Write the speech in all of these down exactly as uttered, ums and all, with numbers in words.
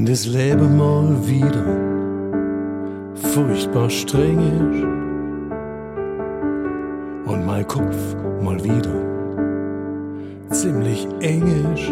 das Leben mal wieder furchtbar streng ist und mein Kopf mal wieder ziemlich eng ist.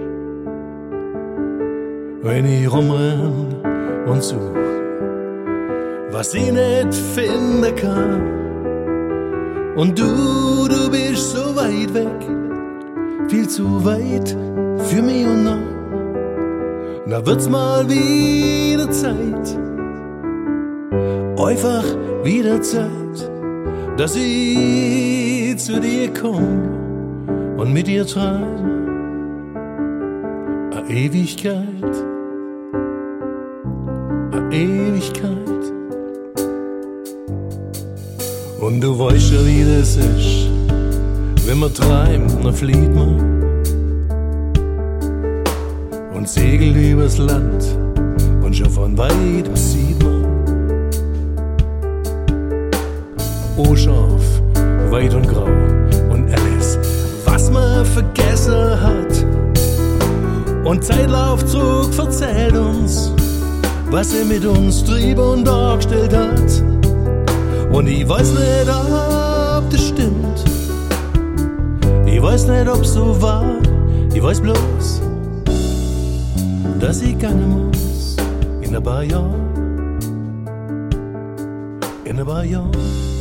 Wenn ich rumrenn und such, was ich nicht finden kann, und du, du bist so weit weg, viel zu weit für mich und noch, da wird's mal wieder Zeit, einfach wieder Zeit, dass ich zu dir komm und mit dir träum a Ewigkeit, a Ewigkeit. Und du weißt ja, wie das ist, wenn man träumt, dann flieht man und segelt übers Land und schon von weitem sieht man oh scharf, weit und grau und alles, was man vergessen hat. Und Zeitlaufzug verzählt uns, was er mit uns trieb und dargestellt hat. Und ich weiß nicht, ob das stimmt, ich weiß nicht, ob so war, ich weiß bloß, dass ich gehen muss in ein paar Jahren, in ein paar Jahren.